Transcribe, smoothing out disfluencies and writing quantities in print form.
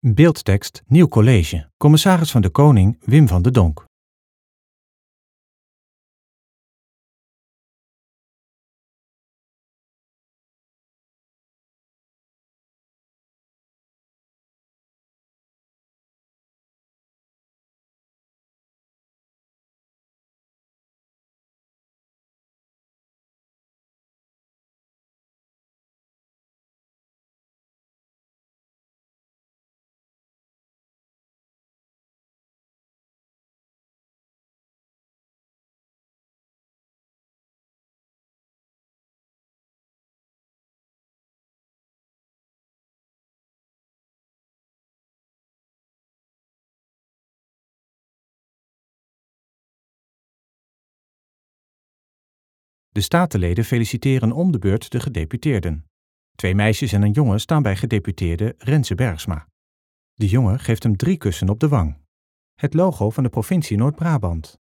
Beeldtekst Nieuw College. Commissaris van de Koning Wim van der Donk. De statenleden feliciteren om de beurt de gedeputeerden. 2 meisjes en een jongen staan bij gedeputeerde Renze Bergsma. De jongen geeft hem 3 kussen op de wang. Het logo van de provincie Noord-Brabant.